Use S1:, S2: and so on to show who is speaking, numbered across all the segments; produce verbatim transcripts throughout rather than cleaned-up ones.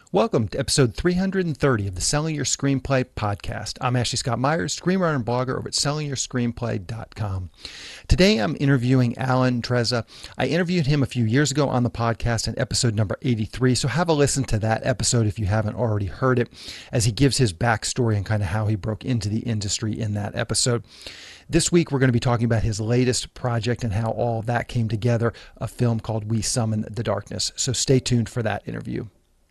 S1: Welcome to episode three hundred thirty of the Selling Your Screenplay podcast. I'm Ashley Scott Myers, screenwriter and blogger over at selling your screenplay dot com. Today I'm interviewing Alan Trezza. I interviewed him a few years ago on the podcast in episode number eighty-three, so have a listen to that episode if you haven't already heard it, as he gives his backstory and kind of how he broke into the industry in that episode. This week, we're going to be talking about his latest project and how all that came together, a film called We Summon the Darkness. So stay tuned for that interview.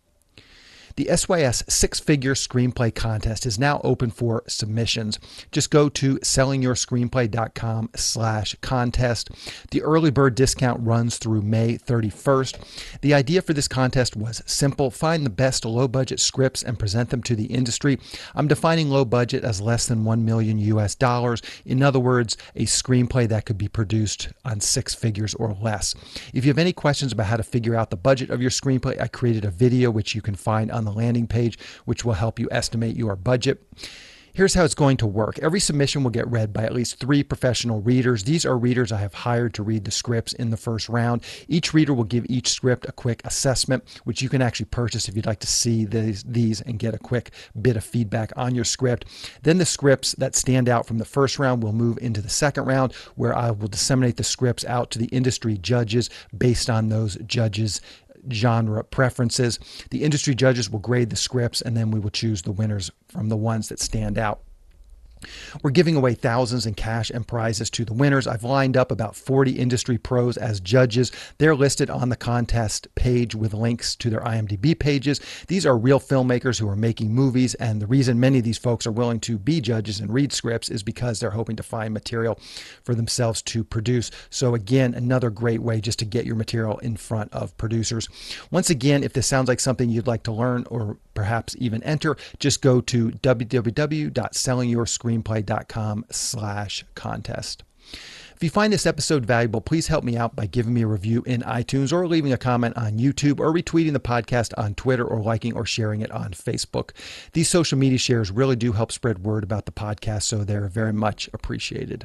S1: The S Y S Six-Figure Screenplay Contest is now open for submissions. Just go to selling your screenplay dot com slash contest. The early bird discount runs through May thirty-first. The idea for this contest was simple. Find the best low-budget scripts and present them to the industry. I'm defining low budget as less than one million U S dollars. In other words, a screenplay that could be produced on six figures or less. If you have any questions about how to figure out the budget of your screenplay, I created a video which you can find on the landing page, which will help you estimate your budget. Here's how it's going to work. Every submission will get read by at least three professional readers. These are readers I have hired to read the scripts in the first round. Each reader will give each script a quick assessment, which you can actually purchase if you'd like to see these, these and get a quick bit of feedback on your script. Then the scripts that stand out from the first round will move into the second round, where I will disseminate the scripts out to the industry judges based on those judges' genre preferences. The industry judges will grade the scripts, and then we will choose the winners from the ones that stand out. We're giving away thousands in cash and prizes to the winners. I've lined up about forty industry pros as judges. They're listed on the contest page with links to their I M D B pages. These are real filmmakers who are making movies, and the reason many of these folks are willing to be judges and read scripts is because they're hoping to find material for themselves to produce. So again, another great way just to get your material in front of producers. Once again, if this sounds like something you'd like to learn or perhaps even enter, just go to w w w dot selling your screenplay dot com slash contest. If you find this episode valuable, please help me out by giving me a review in iTunes or leaving a comment on YouTube or retweeting the podcast on Twitter or liking or sharing it on Facebook. These social media shares really do help spread word about the podcast, so they're very much appreciated.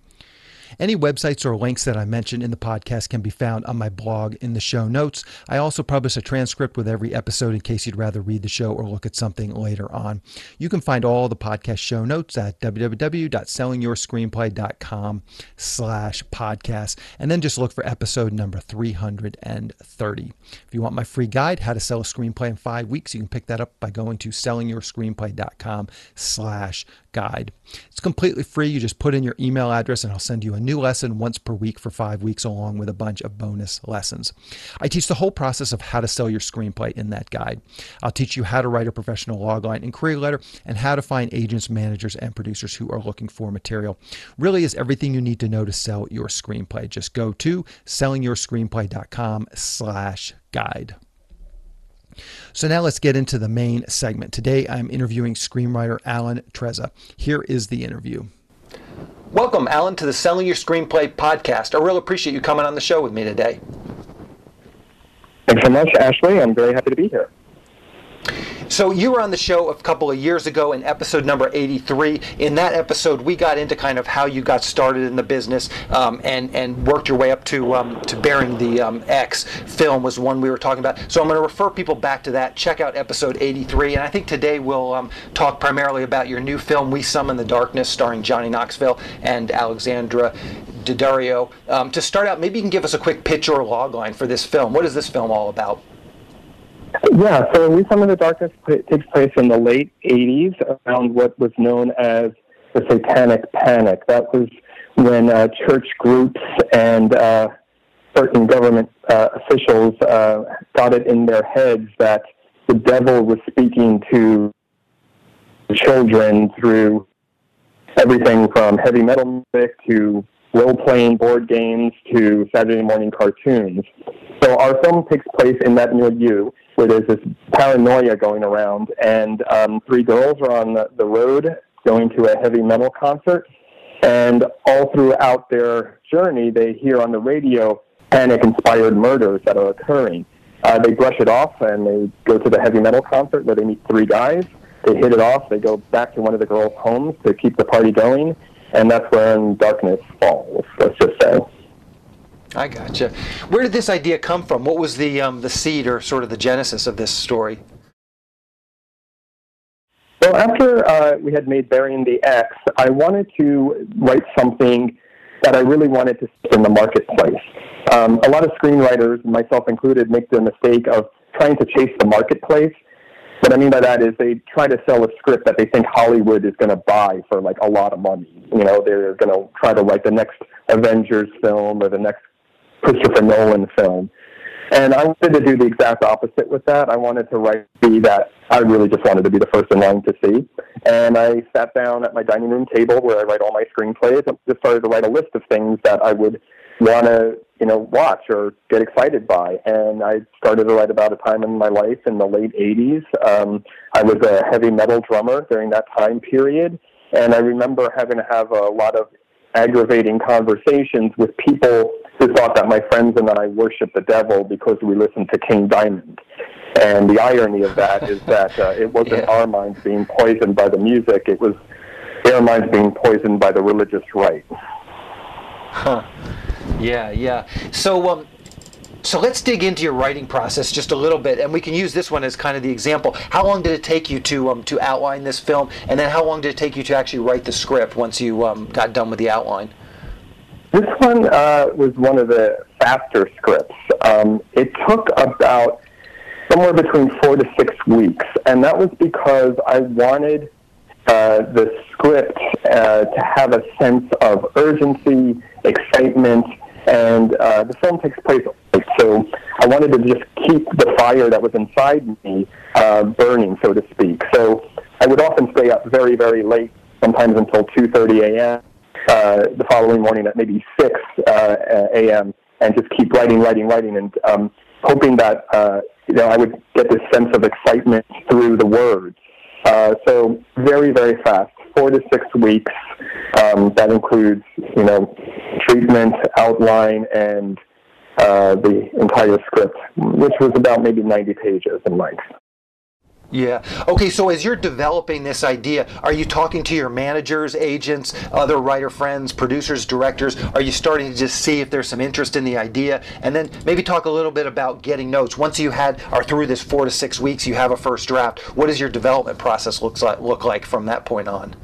S1: Any websites or links that I mentioned in the podcast can be found on my blog in the show notes. I also publish a transcript with every episode in case you'd rather read the show or look at something later on. You can find all the podcast show notes at w w w dot selling your screenplay dot com slash podcast, and then just look for episode number three hundred thirty. If you want my free guide, How to Sell a Screenplay in Five Weeks, you can pick that up by going to selling your screenplay dot com slash guide. It's completely free. You just put in your email address and I'll send you a new lesson once per week for five weeks along with a bunch of bonus lessons. I teach the whole process of how to sell your screenplay in that guide. I'll teach you how to write a professional logline and query letter and how to find agents, managers, and producers who are looking for material. Really is everything you need to know to sell your screenplay. Just go to selling your screenplay dot com slash guide. So now let's get into the main segment. Today I'm interviewing screenwriter Alan Trezza. Here is the interview. Welcome, Alan, to the Selling Your Screenplay podcast. I really appreciate you coming on the show with me today.
S2: Thanks so much, Ashley. I'm very happy to be here.
S1: So you were on the show a couple of years ago in episode number eighty-three. In that episode, we got into kind of how you got started in the business um, and and worked your way up to um, to bearing the um, X film was one we were talking about. So I'm going to refer people back to that. Check out episode eighty-three. And I think today we'll um, talk primarily about your new film, We Summon the Darkness, starring Johnny Knoxville and Alexandra Daddario. Um, to start out, maybe you can give us a quick pitch or logline for this film. What is this film all about?
S2: Yeah, so We Summon the Darkness takes place in the late eighties around what was known as the Satanic Panic. That was when uh, church groups and uh, certain government uh, officials uh, got it in their heads that the devil was speaking to children through everything from heavy metal music to role-playing board games to Saturday morning cartoons. So our film takes place in that milieu where there's this paranoia going around, and um, three girls are on the, the road going to a heavy metal concert, and all throughout their journey, they hear on the radio panic-inspired murders that are occurring. Uh, they brush it off, and they go to the heavy metal concert where they meet three guys. They hit it off. They go back to one of the girls' homes to keep the party going, and that's when darkness falls, let's just say.
S1: I gotcha. Where did this idea come from? What was the um, the seed or sort of the genesis of this story?
S2: So after uh, we had made Burying the X, I wanted to write something that I really wanted to stick in the marketplace. Um, a lot of screenwriters, myself included, make the mistake of trying to chase the marketplace. What I mean by that is they try to sell a script that they think Hollywood is going to buy for like a lot of money. You know, they're going to try to write the next Avengers film or the next Christopher Nolan film. And I wanted to do the exact opposite with that. I wanted to write be that I really just wanted to be the first in line to see. And I sat down at my dining room table where I write all my screenplays and just started to write a list of things that I would want to, you know, watch or get excited by. And I started to write about a time in my life in the late eighties. Um, I was a heavy metal drummer during that time period. And I remember having to have a lot of aggravating conversations with people who thought that my friends and I worshiped the devil because we listened to King Diamond. And the irony of that is that uh, it wasn't yeah. our minds being poisoned by the music, it was their minds being poisoned by the religious right.
S1: Huh. Yeah, yeah. So, um, so let's dig into your writing process just a little bit, and we can use this one as kind of the example. How long did it take you to um, to outline this film, and then how long did it take you to actually write the script once you um, got done with the outline?
S2: This one uh, was one of the faster scripts. Um, it took about somewhere between four to six weeks, and that was because I wanted uh, the script uh, to have a sense of urgency, excitement, and uh, the film takes place. So I wanted to just keep the fire that was inside me uh, burning, so to speak. So I would often stay up very, very late, sometimes until two thirty a.m., uh, the following morning at maybe six uh, a.m., and just keep writing, writing, writing, and um, hoping that uh, you know I would get this sense of excitement through the words. Uh, so very, very fast, four to six weeks. Um, that includes, you know, treatment, outline, and uh, the entire script, which was about maybe ninety pages in length.
S1: Yeah. Okay, so as you're developing this idea, are you talking to your managers, agents, other writer friends, producers, directors? Are you starting to just see if there's some interest in the idea? And then maybe talk a little bit about getting notes. Once you had are through this four to six weeks, you have a first draft. What does your development process looks like, look like from that point on?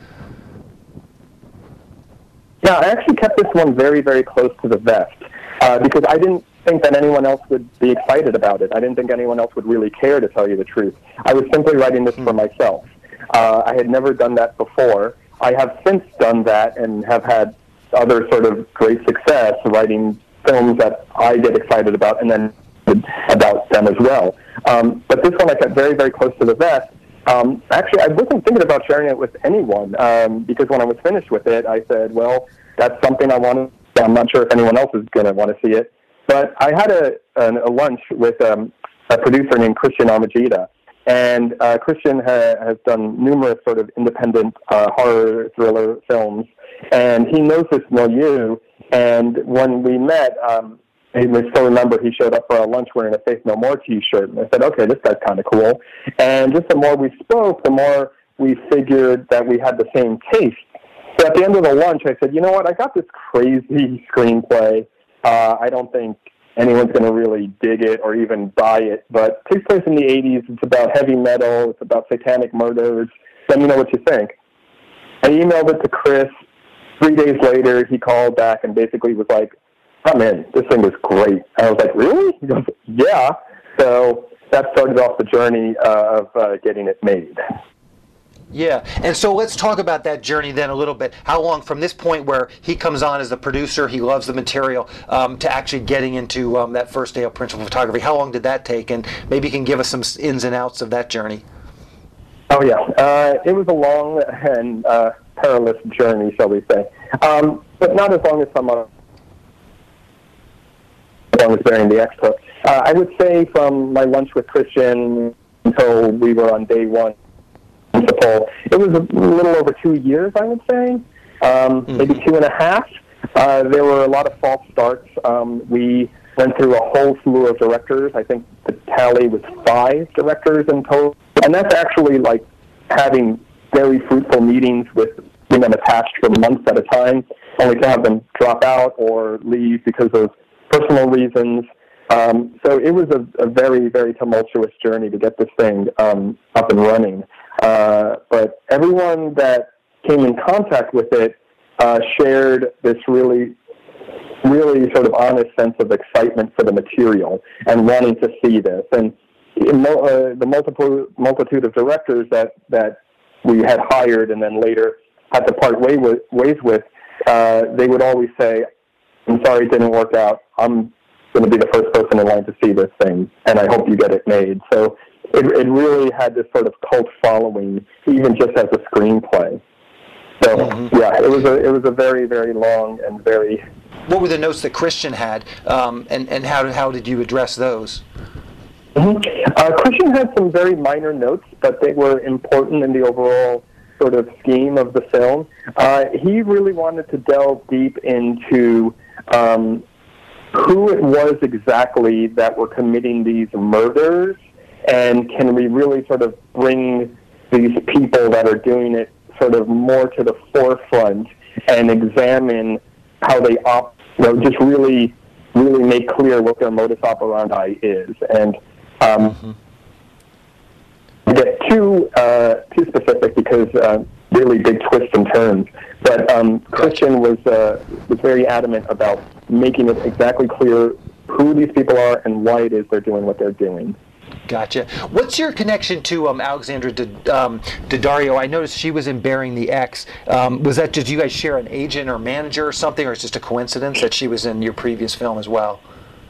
S2: Yeah, I actually kept this one very, very close to the vest uh, because I didn't think that anyone else would be excited about it. I didn't think anyone else would really care, to tell you the truth. I was simply writing this for myself. Uh, I had never done that before. I have since done that and have had other sort of great success writing films that I get excited about and then about them as well. Um, but this one I kept very, very close to the vest. Um, actually, I wasn't thinking about sharing it with anyone um, because when I was finished with it, I said, well, that's something I want to, I'm not sure if anyone else is going to want to see it. But I had a, a, a lunch with um, a producer named Christian Amajita, and uh, Christian ha- has done numerous sort of independent uh, horror thriller films, and he knows this milieu. And when we met, um, I still remember he showed up for our lunch wearing a Faith No More T-shirt, and I said, okay, this guy's kind of cool. And just the more we spoke, the more we figured that we had the same taste. So at the end of the lunch, I said, you know what, I got this crazy screenplay. Uh, I don't think anyone's going to really dig it or even buy it, but it takes place in the eighties. It's about heavy metal. It's about satanic murders. Let me know what you think. I emailed it to Chris. Three days later, he called back and basically was like, I'm in. This thing is great. And I was like, really? He goes, yeah. So that started off the journey uh, of uh, getting it made.
S1: Yeah, and so let's talk about that journey then a little bit. How long from this point where he comes on as the producer, he loves the material, um, to actually getting into um, that first day of principal photography? How long did that take? And maybe you can give us some ins and outs of that journey.
S2: Oh, yeah. Uh, it was a long and uh, perilous journey, shall we say. Um, but not as long as some other. As long as Burying the X took. Uh, I would say from my lunch with Christian until we were on day one, principal, it was a little over two years, I would say, um, mm-hmm. maybe two and a half. Uh, there were a lot of false starts. Um, we went through a whole slew of directors. I think the tally was five directors in total. And that's actually like having very fruitful meetings with them attached for months at a time, only to have them drop out or leave because of personal reasons. Um, so it was a, a very, very tumultuous journey to get this thing um, up and running. Uh, but everyone that came in contact with it uh, shared this really, really sort of honest sense of excitement for the material and wanting to see this. And uh, the multiple multitude of directors that, that we had hired and then later had to part way with, ways with, uh, they would always say, I'm sorry it didn't work out. I'm going to be the first person in line to see this thing, and I hope you get it made. So it, it really had this sort of cult following, even just as a screenplay. So mm-hmm. yeah, it was a it was a very very long and very.
S1: What were the notes that Christian had, um, and and how did how did you address those?
S2: Mm-hmm. Uh, Christian had some very minor notes, but they were important in the overall sort of scheme of the film. Uh, he really wanted to delve deep into um, who it was exactly that were committing these murders, and can we really sort of bring these people that are doing it sort of more to the forefront and examine how they op, you know, just really, really make clear what their modus operandi is. And um, mm-hmm. I get too uh, too specific because uh, really big twists and turns. But um, Christian was uh, was very adamant about making it exactly clear who these people are and why it is they're doing what they're doing.
S1: Gotcha. What's your connection to um, Alexandra D- um, Daddario? I noticed she was in Burying the Ex. Um, was that, did you guys share an agent or manager or something, or it's just a coincidence that she was in your previous film as well?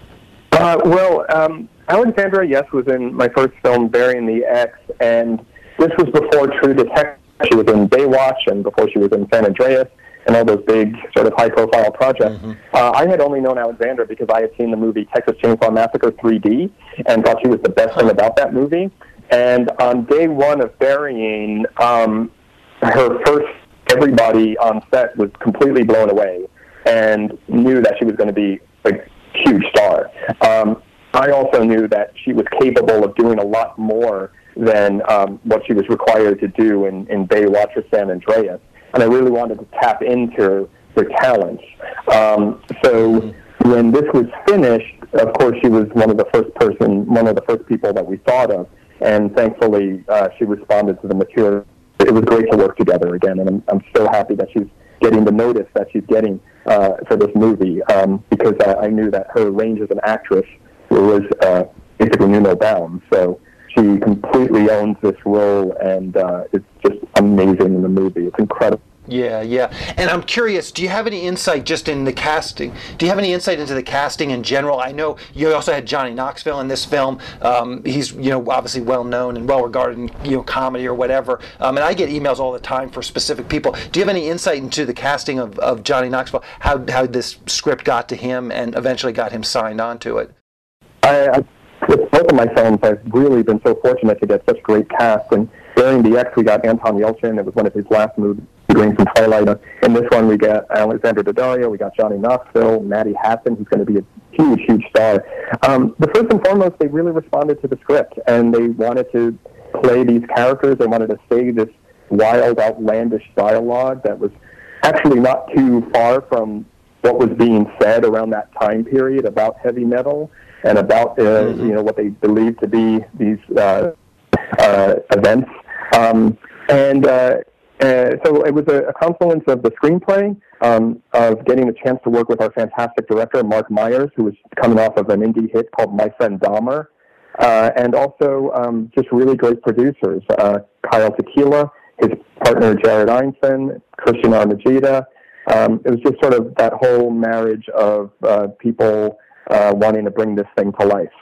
S2: Uh, well, um, Alexandra, yes, was in my first film, Burying the Ex, and this was before True Detective. She was in Baywatch, and before she was in San Andreas, and all those big sort of high-profile projects. Mm-hmm. Uh, I had only known Alexandra because I had seen the movie Texas Chainsaw Massacre three D and thought she was the best thing about that movie. And on day one of Burying, um, her first, everybody on set was completely blown away and knew that she was going to be a huge star. Um, I also knew that she was capable of doing a lot more than um, what she was required to do in, in Baywatch or San Andreas. And I really wanted to tap into her talents. Um, so when this was finished, of course, she was one of the first person, one of the first people that we thought of, and thankfully uh, she responded to the material. It was great to work together again, and I'm, I'm so happy that she's getting the notice that she's getting uh, for this movie, um, because I, I knew that her range as an actress was uh, basically knew no bounds. So she completely owns this role, and uh, it's just amazing in the movie. It's incredible.
S1: Yeah, yeah. And I'm curious, do you have any insight just in the casting? Do you have any insight into the casting in general? I know you also had Johnny Knoxville in this film. Um, he's, you know, obviously well known and well regarded in, you know, comedy or whatever. Um, and I get emails all the time for specific people. Do you have any insight into the casting of, of Johnny Knoxville? How how this script got to him and eventually got him signed on to it?
S2: I, I with both of my films, I've really been so fortunate to get such great cast. And during the X, we got Anton Yelchin. It was one of his last movies, doing some Twilight. In this one, we got Alexandra Daddario, we got Johnny Knoxville, Maddie Hasson, who's going to be a huge, huge star. Um, but first and foremost, they really responded to the script, and they wanted to play these characters. They wanted to say this wild, outlandish dialogue that was actually not too far from what was being said around that time period about heavy metal and about uh, mm-hmm. you know, what they believed to be these uh, uh, events. Um, and uh, uh, so it was a, a confluence of the screenplay, um, of getting a chance to work with our fantastic director, Mark Myers, who was coming off of an indie hit called My Friend Dahmer, uh, and also um, just really great producers, uh, Kyle Tequila, his partner Jared Einstein, Christian Armagida. Um, it was just sort of that whole marriage of uh, people uh, wanting to bring this thing to life.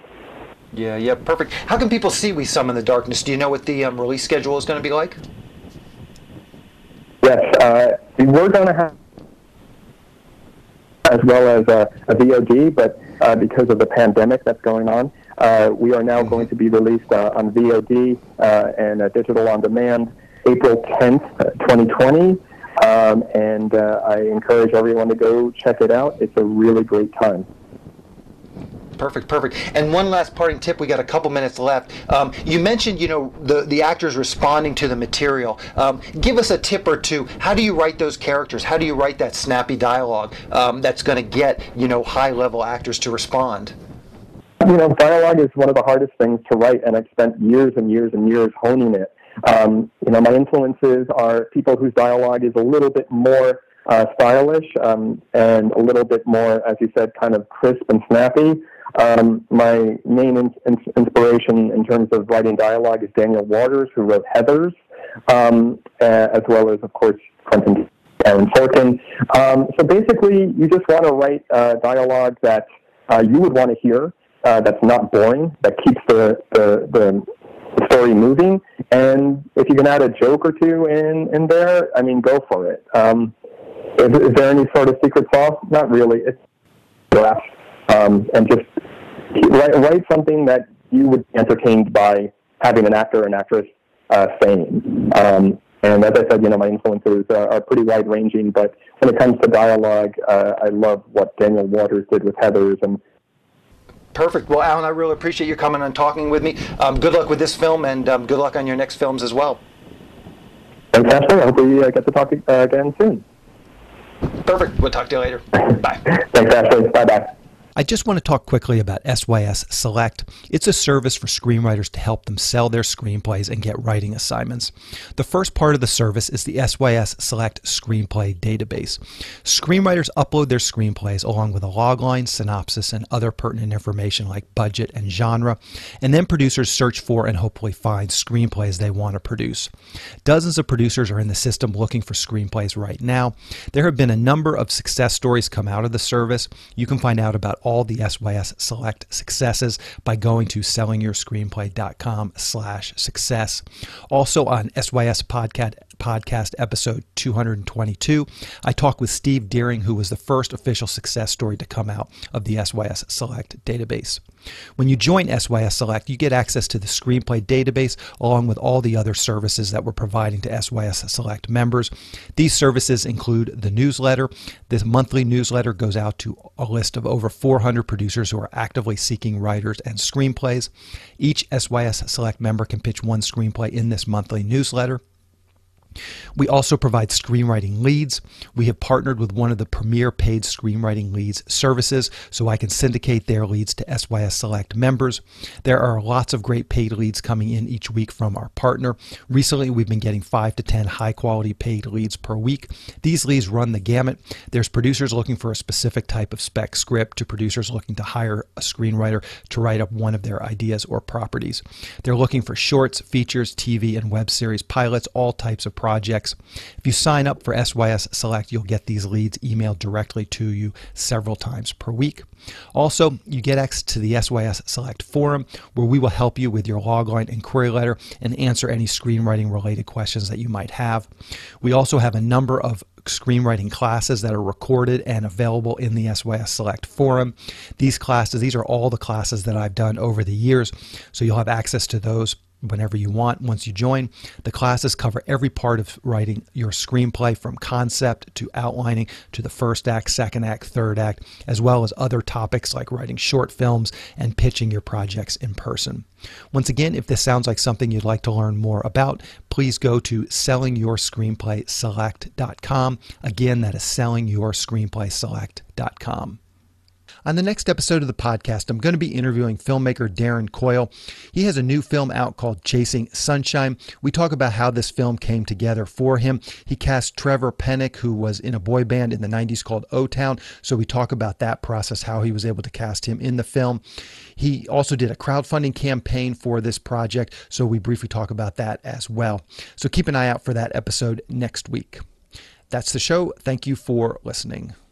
S1: Yeah, yeah, perfect. How can people see We Summon the Darkness? Do you know what the um, release schedule is going to be like?
S2: Yes, uh, we're going to have as well as uh, a V O D, but uh, because of the pandemic that's going on, uh, we are now going to be released uh, on V O D uh, and uh, digital on demand April tenth, twenty twenty. Um, and uh, I encourage everyone to go check it out. It's a really great time.
S1: Perfect, perfect. And one last parting tip. We got a couple minutes left. Um, you mentioned, you know, the the actors responding to the material. Um, give us a tip or two. How do you write those characters? How do you write that snappy dialogue um, that's going to get, you know, high level actors to respond?
S2: You know, dialogue is one of the hardest things to write, and I've spent years and years and years honing it. Um, you know, my influences are people whose dialogue is a little bit more uh, stylish um, and a little bit more, as you said, kind of crisp and snappy. Um, my main in- in- inspiration in terms of writing dialogue is Daniel Waters, who wrote Heathers, um, as well as, of course, Quentin Aaron Sorkin. Um, so basically, you just want to write uh, dialogue that uh, you would want to hear, uh, that's not boring, that keeps the, the, the story moving. And if you can add a joke or two in, in there, I mean, go for it. Um, is, is there any sort of secret sauce? Not really. It's laugh um, and just write, write something that you would be entertained by having an actor or an actress uh, saying. Um, and as I said, you know, my influences are, are pretty wide-ranging, but when it comes to dialogue, uh, I love what Daniel Waters did with Heathers. And
S1: Perfect. Well, Alan, I really appreciate you coming and talking with me. Um, good luck with this film, and um, good luck on your next films as well.
S2: Fantastic. I hope we uh, get to talk uh, again soon.
S1: Perfect. We'll talk to you later. Bye.
S2: Thanks, Ashley. Bye-bye.
S1: I just want to talk quickly about S Y S Select. It's a service for screenwriters to help them sell their screenplays and get writing assignments. The first part of the service is the S Y S Select Screenplay Database. Screenwriters upload their screenplays along with a logline, synopsis, and other pertinent information like budget and genre, and then producers search for and hopefully find screenplays they want to produce. Dozens of producers are in the system looking for screenplays right now. There have been a number of success stories come out of the service. You can find out about all the S Y S Select successes by going to sellingyourscreenplay.com slash success. Also on S Y S Podcast, podcast episode two twenty-two, I talked with Steve Deering, who was the first official success story to come out of the S Y S Select database. When you join S Y S Select, you get access to the screenplay database along with all the other services that we're providing to S Y S Select members. These services include the newsletter. This monthly newsletter goes out to a list of over four hundred producers who are actively seeking writers and screenplays. Each S Y S Select member can pitch one screenplay in this monthly newsletter. We also provide screenwriting leads. We have partnered with one of the premier paid screenwriting leads services, so I can syndicate their leads to S Y S Select members. There are lots of great paid leads coming in each week from our partner. Recently, we've been getting five to ten high-quality paid leads per week. These leads run the gamut. There's producers looking for a specific type of spec script to producers looking to hire a screenwriter to write up one of their ideas or properties. They're looking for shorts, features, T V, and web series pilots, all types of projects. projects. If you sign up for S Y S Select, you'll get these leads emailed directly to you several times per week. Also, you get access to the S Y S Select forum, where we will help you with your logline and query letter and answer any screenwriting related questions that you might have. We also have a number of screenwriting classes that are recorded and available in the S Y S Select forum. These classes, these are all the classes that I've done over the years, so you'll have access to those whenever you want once you join. The classes cover every part of writing your screenplay, from concept to outlining to the first act, second act, third act, as well as other topics like writing short films and pitching your projects in person. Once again, if this sounds like something you'd like to learn more about, please go to selling your screenplay select dot com. Again, that is selling your screenplay select dot com. On the next episode of the podcast, I'm going to be interviewing filmmaker Darren Coyle. He has a new film out called Chasing Sunshine. We talk about how this film came together for him. He cast Trevor Pennick, who was in a boy band in the nineties called O-Town. So we talk about that process, how he was able to cast him in the film. He also did a crowdfunding campaign for this project, so we briefly talk about that as well. So keep an eye out for that episode next week. That's the show. Thank you for listening.